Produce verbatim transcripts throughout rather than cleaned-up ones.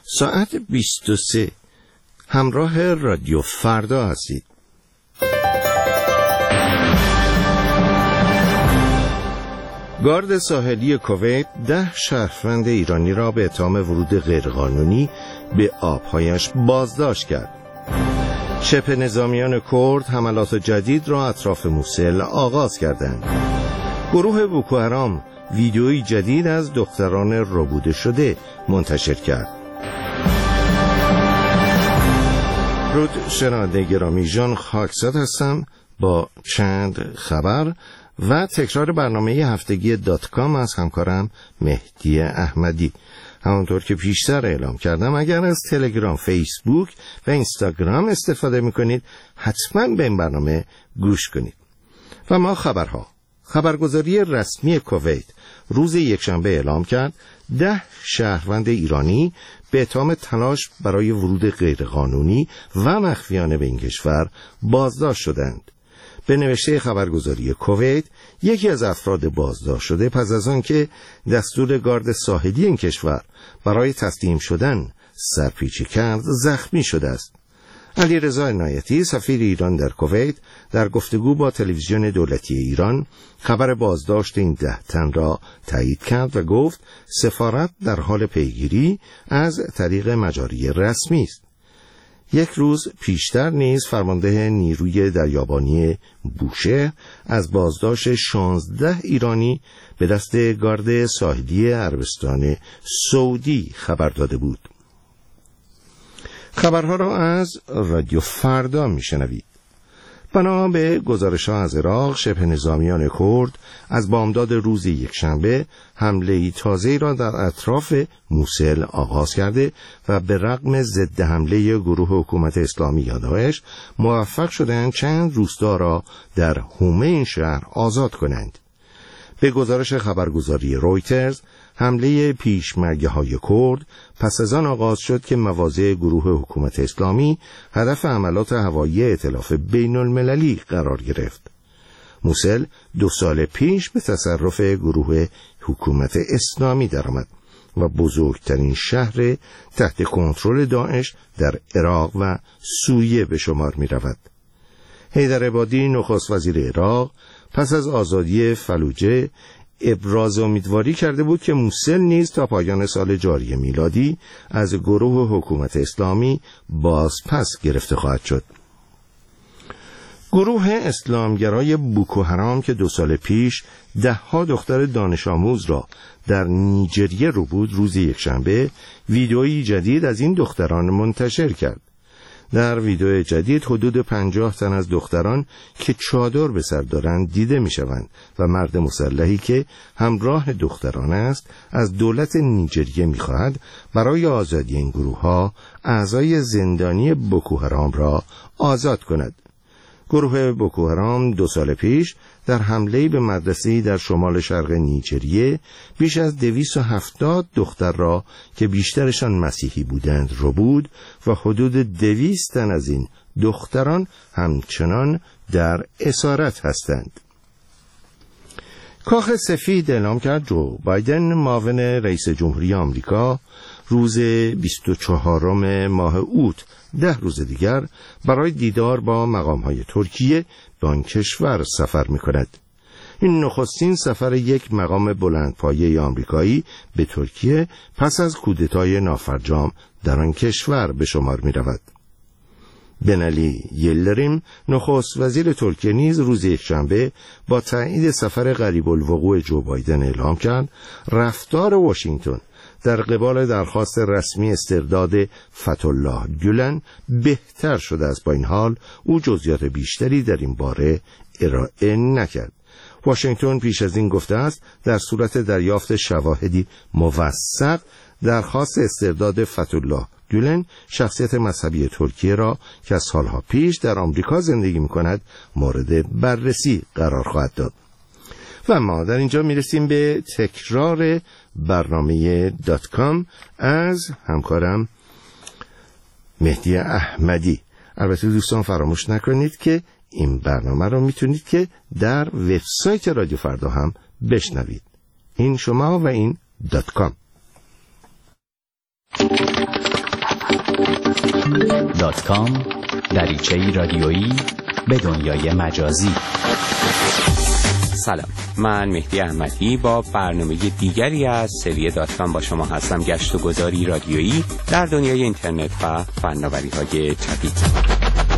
ساعت بیست و سه همراه رادیو فردا هستید. گارد ساحلی کویت ده شهروند ایرانی را به اتهام ورود غیرقانونی به آبهایش بازداشت کرد. شبه نظامیان کرد حملات جدید را اطراف موسل آغاز کردند. گروه بوکو حرام ویدیویی جدید از دختران ربوده شده منتشر کرد. رود شنونده گرامی، ژان خاکزاد هستم با چند خبر و تکرار برنامه هفتگی دات کام از همکارم مهدی احمدی. همانطور که پیشتر اعلام کردم، اگر از تلگرام، فیسبوک و اینستاگرام استفاده میکنید حتما به این برنامه گوش کنید. و ما خبرها. خبرگزاری رسمی کویت روز یکشنبه اعلام کرد ده شهروند ایرانی به اتهام تلاش برای ورود غیرقانونی و مخفیانه به این کشور بازداشت شدند. به نوشته خبرگزاری کویت، یکی از افراد بازداشت شده پس از آن که دستور گارد ساحلی این کشور برای تسلیم شدن سرپیچی کرد زخمی شده است. علیرضا عنایتی، سفیر ایران در کویت، در گفتگو با تلویزیون دولتی ایران خبر بازداشت این ده تن را تایید کرد و گفت سفارت در حال پیگیری از طریق مجاری رسمی است. یک روز پیشتر نیز فرمانده نیروی دریابانی بوشهر از بازداشت شانزده ایرانی به دست گارد ساحلی عربستان سعودی خبر داده بود. خبرها را از رادیو فردا میشنوید. بنا به گزارش‌ها از عراق، شبه نظامیان کرد از بامداد روز یکشنبه حمله‌ای تازه‌ای را در اطراف موسل آغاز کرده و به رغم ضد حمله گروه حکومت اسلامی یا داعش موفق شدند چند روستا را در حومه این شهر آزاد کنند. به گزارش خبرگزاری رویترز، حمله پیشمرگه‌های کرد پس از آن آغاز شد که مواضع گروه حکومت اسلامی هدف حملات هوایی ائتلاف بین المللی قرار گرفت. موسل دو سال پیش به تصرف گروه حکومت اسلامی درآمد و بزرگترین شهر تحت کنترل داعش در عراق و سوریه به شمار می رود. حیدر عبادی، نخست وزیر عراق، پس از آزادی فلوجه ابراز امیدواری کرده بود که موسل نیز تا پایان سال جاری میلادی از گروه حکومت اسلامی بازپس گرفته خواهد شد. گروه اسلامگرای بوکو حرام که دو سال پیش ده ها دختر دانش آموز را در نیجریه رو بود، روز یکشنبه ویدئویی جدید از این دختران منتشر کرد. در ویدیو جدید حدود پنجاه تن از دختران که چادر به سر دارند دیده می شوند و مرد مسلحی که همراه دختران است از دولت نیجریه می خواهد برای آزادی این گروه ها اعضای زندانی بوکو حرام را آزاد کند. گروه بوکو حرام دو سال پیش در حمله‌ای به مدرسه‌ای در شمال شرق نیجریه بیش از دویست و هفتاد دختر را که بیشترشان مسیحی بودند رو بود و حدود دویست تن از این دختران همچنان در اسارت هستند. کاخ سفید اعلام کرد جو بایدن، معاون رئیس جمهوری آمریکا، روز بیست و چهارم ماه اوت، ده روز دیگر، برای دیدار با مقام‌های ترکیه به آن کشور سفر می‌کند. این نخستین سفر یک مقام بلندپایه آمریکایی به ترکیه پس از کودتای نافرجام در آن کشور به شمار می‌رود. بنالی یلدریم، نخست وزیر ترکیه، نیز روز یکشنبه با تایید سفر قریب الوقوع جو بایدن اعلام کرد رفتار واشنگتن در قبال درخواست رسمی استرداد فتح‌الله گولن بهتر شده است. با این حال او جزئیات بیشتری در این باره ارائه نکرد. واشنگتن پیش از این گفته است در صورت دریافت شواهدی موثق درخواست استرداد فتح‌الله گولن، شخصیت مذهبی ترکیه را که از سالها پیش در آمریکا زندگی می‌کند، مورد بررسی قرار خواهد داد. و ما در اینجا میرسیم به تکرار برنامه دات کام از همکارم مهدی احمدی. البته دوستان فراموش نکنید که این برنامه رو میتونید که در وبسایت رادیو فردا هم بشنوید. این شما و این دات کام. دات کام دریچه‌ای رادیویی به دنیای مجازی. سلام، من مهدی احمدی با برنامه دیگری از سری دات کام با شما هستم. گشت و گذاری رادیویی در دنیای اینترنت و فناوری‌های جدید.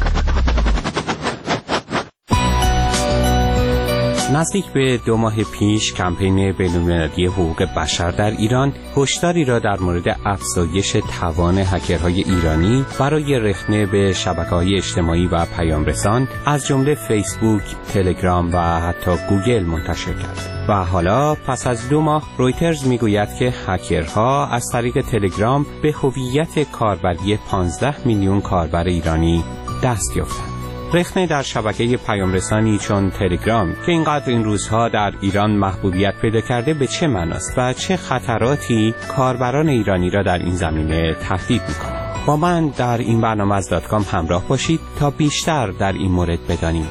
نزدیک به دو ماه پیش کمپین بین‌المللی حقوق بشر در ایران هشداری را در مورد افزایش توان هکرهای ایرانی برای رخنه به شبکه‌های اجتماعی و پیام‌رسان از جمله فیسبوک، تلگرام و حتی گوگل منتشر کرد. و حالا پس از دو ماه رویترز میگوید که هکرها از طریق تلگرام به هویت کاربری پانزده میلیون کاربر ایرانی دست یافتند. رخنه در شبکه پیام‌رسانی چون تلگرام که اینقدر این روزها در ایران محبوبیت پیدا کرده به چه معناست و چه خطراتی کاربران ایرانی را در این زمینه تهدید می‌کند؟ با من در این برنامه از دات کام همراه باشید تا بیشتر در این مورد بدانیم.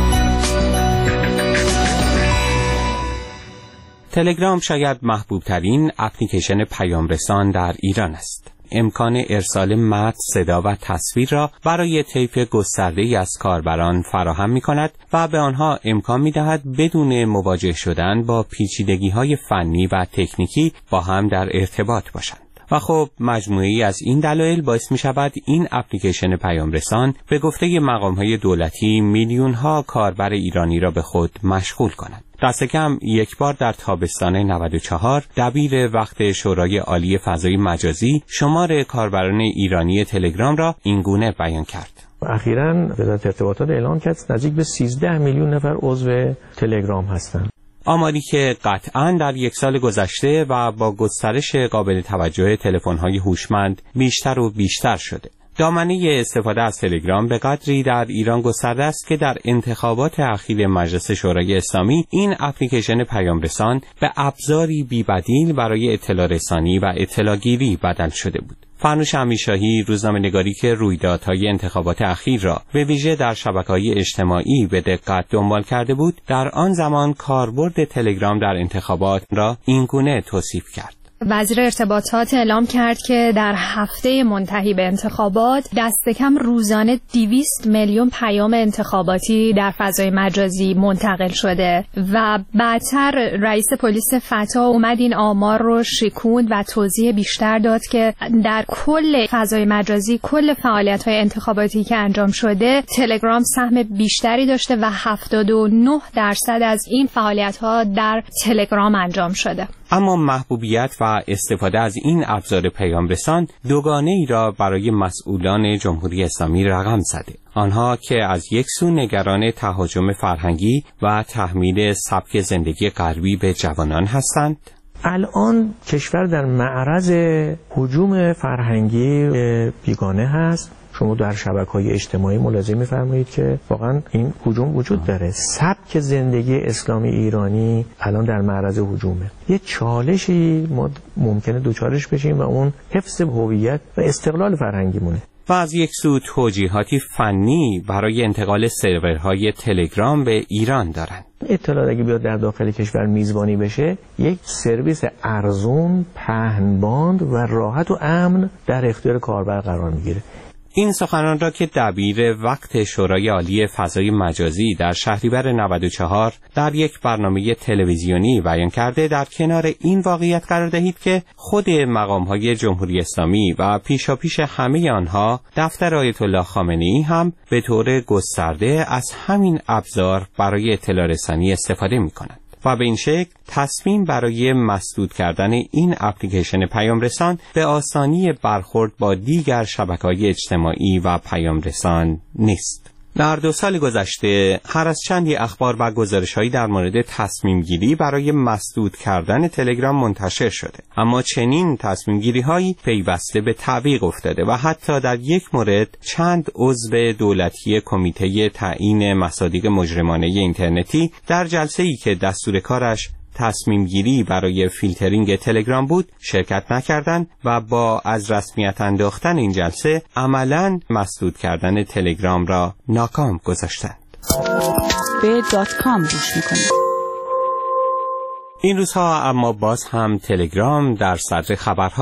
تلگرام شاید محبوب ترین اپلیکیشن پیام‌رسان در ایران است. امکان ارسال متن، صدا و تصویر را برای طیف گسترده‌ای از کاربران فراهم می‌کند و به آنها امکان می‌دهد بدون مواجه شدن با پیچیدگی‌های فنی و تکنیکی با هم در ارتباط باشند. و خب مجموعه‌ای از این دلایل باعث می‌شود این اپلیکیشن پیام‌رسان به گفته مقام‌های دولتی میلیون‌ها کاربر ایرانی را به خود مشغول کند. دست کم یک بار در تابستان نود و چهار دبیر وقت شورای عالی فضای مجازی شمار کاربران ایرانی تلگرام را اینگونه بیان کرد. اخیراً وزارت ارتباطات اعلام کرد نزدیک به سیزده میلیون نفر عضو تلگرام هستند. آماری که قطعاً در یک سال گذشته و با گسترش قابل توجه تلفن‌های هوشمند بیشتر و بیشتر شده. دامنه استفاده از تلگرام به قدری در ایران گسترده است که در انتخابات اخیر مجلس شورای اسلامی این اپلیکیشن پیام‌رسان به ابزاری بی‌بدیل برای اطلاع رسانی و اطلاع گیری بدل شده بود. فرنوش امیرشاهی، روزنامه‌نگاری که رویدادهای انتخابات اخیر را به ویژه در شبکه‌های اجتماعی به دقت دنبال کرده بود، در آن زمان کاربرد تلگرام در انتخابات را اینگونه توصیف کرد. وزیر ارتباطات اعلام کرد که در هفته منتهی به انتخابات دست کم روزانه دویست میلیون پیام انتخاباتی در فضای مجازی منتقل شده و بعدتر رئیس پلیس فتا اومد این آمار رو شکوند و توضیح بیشتر داد که در کل فضای مجازی کل فعالیت‌های انتخاباتی که انجام شده تلگرام سهم بیشتری داشته و هفتاد و نه درصد از این فعالیت‌ها در تلگرام انجام شده. اما محبوبیت و استفاده از این ابزار پیام‌رسان دوگانه ای را برای مسئولان جمهوری اسلامی رقم زده. آنها که از یک سو نگران تهاجم فرهنگی و تحمیل سبک زندگی غربی به جوانان هستند. الان کشور در معرض هجوم فرهنگی بیگانه هست. شما در شبکه‌های اجتماعی ملاحظه می‌فرمایید که واقعا این هجوم وجود داره. سبک زندگی اسلامی ایرانی الان در معرض هجومه. یه چالشی ما ممکنه دوچارش بشیم و اون حفظ هویت و استقلال فرهنگیمونه. و از یک سو توجیهاتی فنی برای انتقال سرورهای تلگرام به ایران دارند. اطلاعات اگه بیاد در داخل کشور میزبانی بشه، یک سرویس ارزون، پهن‌باند و راحت و امن در اختیار کاربر قرار میگیره. این سخنان را که دبیر وقت شورای عالی فضای مجازی در شهریور نود و چهار در یک برنامه تلویزیونی بیان کرده، در کنار این واقعیت قرار دهید که خود مقام‌های جمهوری اسلامی و پیشاپیش همه آنها دفتر آیت الله خامنه‌ای هم به طور گسترده از همین ابزار برای اطلاع رسانی استفاده می‌کنند. و به این شکل تصمیم برای مسدود کردن این اپلیکیشن پیام‌رسان به آسانی برخورد با دیگر شبکه‌های اجتماعی و پیام‌رسان نیست. در دو سال گذشته هر از چندی اخبار و گزارش‌هایی در مورد تصمیم گیری برای مسدود کردن تلگرام منتشر شده، اما چنین تصمیم گیری‌هایی پیوسته به تعویق افتاده و حتی در یک مورد چند عضو دولتی کمیته تعیین مصادیق مجرمانه اینترنتی در جلسه‌ای که دستور کارش تصمیم گیری برای فیلترینگ تلگرام بود شرکت نکردند و با از رسمیت انداختن این جلسه عملاً مسدود کردن تلگرام را ناکام گذاشتند. به دات کام گوش میکنید. این روزها اما باز هم تلگرام در صدر خبرهاست.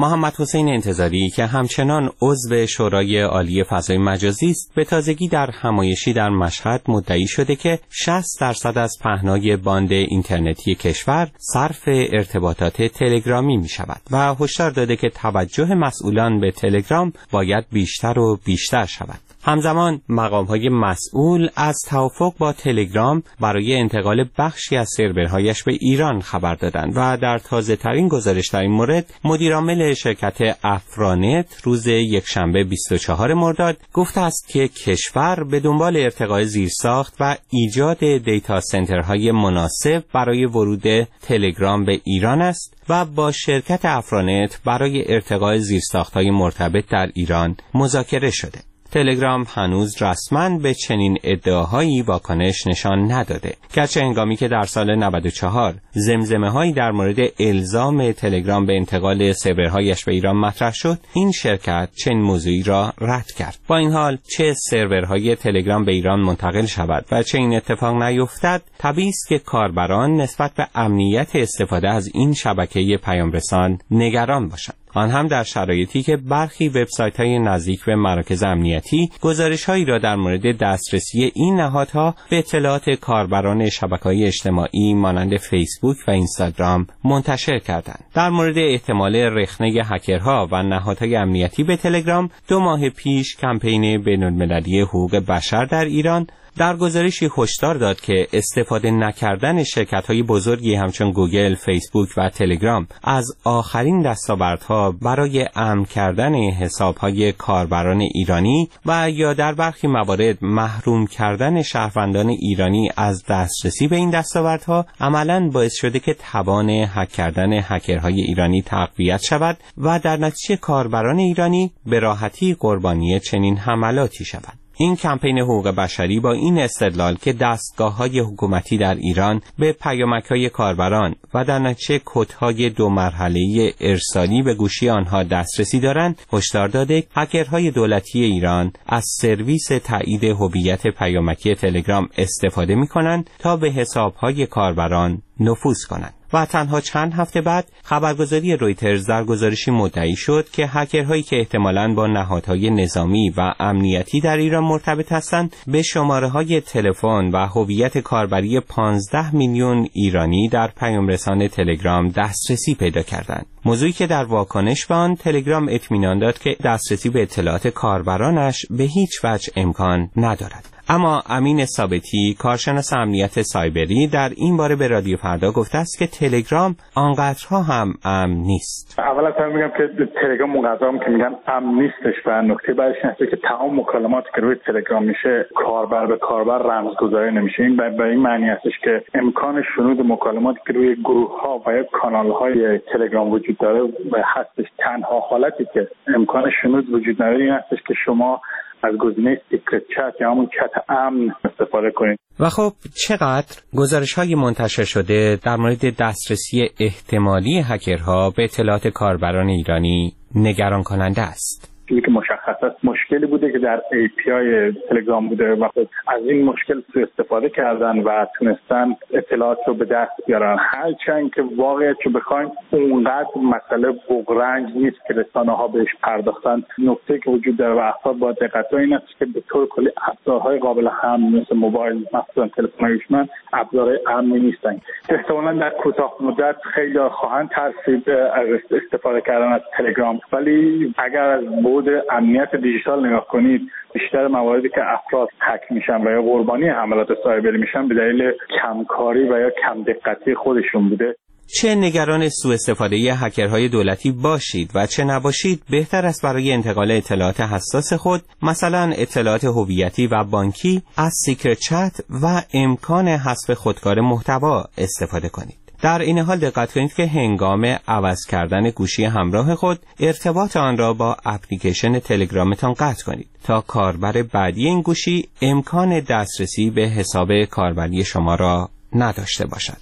محمد حسین انتظاری که همچنان عضو شورای عالی فضای مجازی است، به تازگی در همایشی در مشهد مدعی شده که شصت درصد از پهنای باند اینترنتی کشور صرف ارتباطات تلگرامی می شود و هشدار داده که توجه مسئولان به تلگرام باید بیشتر و بیشتر شود. همزمان مقام‌های مسئول از توافق با تلگرام برای انتقال بخشی از سرورهایش به ایران خبر دادند و در تازه‌ترین گزارش در این مورد مدیرعامل شرکت افرانت روز یکشنبه بیست و چهارم مرداد گفته است که کشور به دنبال ارتقاء زیرساخت و ایجاد دیتا سنترهای مناسب برای ورود تلگرام به ایران است و با شرکت افرانت برای ارتقاء زیرساخت‌های مرتبط در ایران مذاکره شده. تلگرام هنوز رسما به چنین ادعاهایی واکنش نشان نداده، گرچه هنگامی که در سال نود و چهار زمزمه‌هایی در مورد الزام تلگرام به انتقال سرورهایش به ایران مطرح شد، این شرکت چنین موضوعی را رد کرد. با این حال چه سرورهای تلگرام به ایران منتقل شود و چه این اتفاق نیفتد، طبیعی است که کاربران نسبت به امنیت استفاده از این شبکه پیامرسان نگران باشند، آن هم در شرایطی که برخی وبسایت‌های نزدیک به مراکز امنیتی گزارش‌هایی را در مورد دسترسی این نهادها به اطلاعات کاربران شبکه‌های اجتماعی مانند فیسبوک و اینستاگرام منتشر کردند. در مورد احتمال رخنه هکرها و نهادهای امنیتی به تلگرام، دو ماه پیش کمپین بین‌المللی حقوق بشر در ایران در گزارشی هشدار داد که استفاده نکردن شرکت‌های بزرگی همچون گوگل، فیسبوک و تلگرام از آخرین دستاوردها برای امن کردن حساب‌های کاربران ایرانی و یا در برخی موارد محروم کردن شهروندان ایرانی از دسترسی به این دستاوردها عملاً باعث شده که توان هک کردن هکرهای ایرانی تقویت شود و در نتیجه کاربران ایرانی به راحتی قربانی چنین حملاتی شوند. این کمپین حقوق بشری با این استدلال که دستگاه‌های حکومتی در ایران به پیامک‌های کاربران و در نتیجه کدهای دو مرحله‌ای ارسالی به گوشی آنها دسترسی دارند، هشدار داده هکرهای دولتی ایران از سرویس تایید هویت پیامکی تلگرام استفاده می‌کنند تا به حساب‌های کاربران نفوذ کنند. و تنها چند هفته بعد خبرگزاری رویترز در گزارشی مدعی شد که هکرهایی که احتمالاً با نهادهای نظامی و امنیتی در ایران مرتبط هستند به شماره‌های تلفن و هویت کاربری پانزده میلیون ایرانی در پیامرسان تلگرام دسترسی پیدا کردند. موضوعی که در واکنش به آن تلگرام اطمینان داد که دسترسی به اطلاعات کاربرانش به هیچ وجه امکان ندارد. اما امین ثابتی، کارشناس امنیت سایبری، در این باره به رادیو فردا گفته است که تلگرام آنقدرها هم امن نیست. اول از همه میگم که تلگرام اونقدر هم که میگن امن نیستش و نکته بعدش اینه که تمام مکالماتی که روی تلگرام میشه کاربر به کاربر رمزگذاری نمیشه. این به این معنی هستش که امکان شنود مکالماتی که روی گروه ها و یا کانال های تلگرام وجود داره هستش. تنها حالتی که امکان شنود وجود نداره این هستش که شما از گزینه سیکرت چت یا همون چت امن استفاده کنید. و خب چقدر گزارش‌های منتشر شده در مورد دسترسی احتمالی هکرها به اطلاعات کاربران ایرانی نگران کننده است. چیزی که مشخص است مشکلی بوده که در ای پی آی تلگرام بوده و از این مشکل سوء استفاده کردن و تونستن اطلاعات رو به دست بیارن. هرچند که واقعیت رو بخوایم اونقدر مسئله بغرنج نیست که رسانه ها بهش پرداختن. نکته که وجود داره و افراد باید دقت کنن این است که به طور کلی ابزارهای قابل حمل مثل موبایل، مثلا تلفن هوشمند، ابزارهای امنی نیستن. احتمالاً در کوتاه مدت خیلی خواهند ترسید از استفاده کردن از تلگرام، ولی اگر از بود امنیت دیجیتال نگاه کنید بیشتر مواردی که افراد هک میشن و یا قربانی حملات سایبری میشن به دلیل کمکاری و یا کم دقتی خودشون بوده. چه نگران سوء استفاده هکرهای دولتی باشید و چه نباشید، بهتر است برای انتقال اطلاعات حساس خود، مثلا اطلاعات هویتی و بانکی، از سیکرت چت و امکان حذف خودکار محتوا استفاده کنید. در این حال دقت کنید که هنگام عوض کردن گوشی همراه خود ارتباط آن را با اپلیکیشن تلگرامتان قطع کنید تا کاربر بعدی این گوشی امکان دسترسی به حساب کاربری شما را نداشته باشد.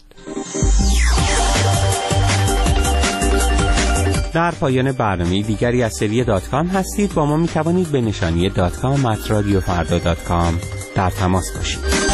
در پایان برنامه دیگری از سری دات کام هستید. با ما می توانید به نشانی دات کام ات رادیو فردا دات کام در تماس باشید.